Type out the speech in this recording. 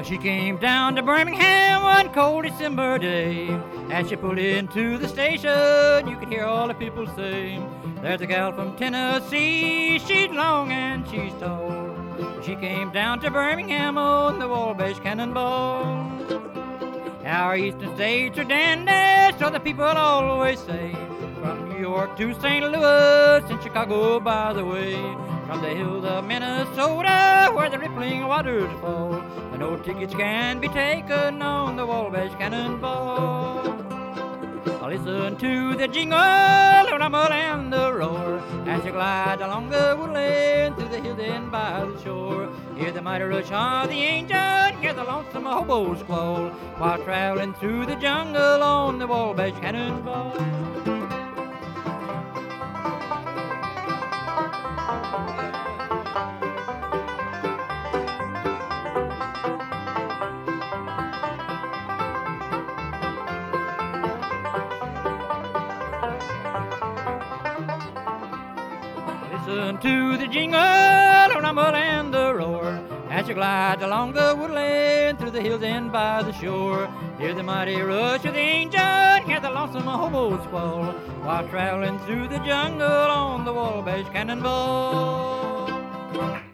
She came down to Birmingham one cold December day. As she pulled into the station, you could hear all the people say, "There's a gal from Tennessee, she's long and she's tall." She came down to Birmingham on the Wabash Cannonball. Our eastern states are dandy, so the people always say. From New York to St. Louis and Chicago, by the way. From the hills of Minnesota, where the rippling waters fall, and no tickets can be taken on the Wabash Cannonball. Listen to the jingle, the rumble, and the roar as you glide along the woodland through the hills and by the shore. Hear the mighty rush of the engine, hear the lonesome hobo squall, while traveling through the jungle on the Wabash Cannonball. Listen to the jingle, the rumble, and the roar as you glide along the woodland through the hills and by the shore. Hear the mighty rush of the engine, hear the lonesome hobo squall, while traveling through the jungle on the Wabash Cannonball.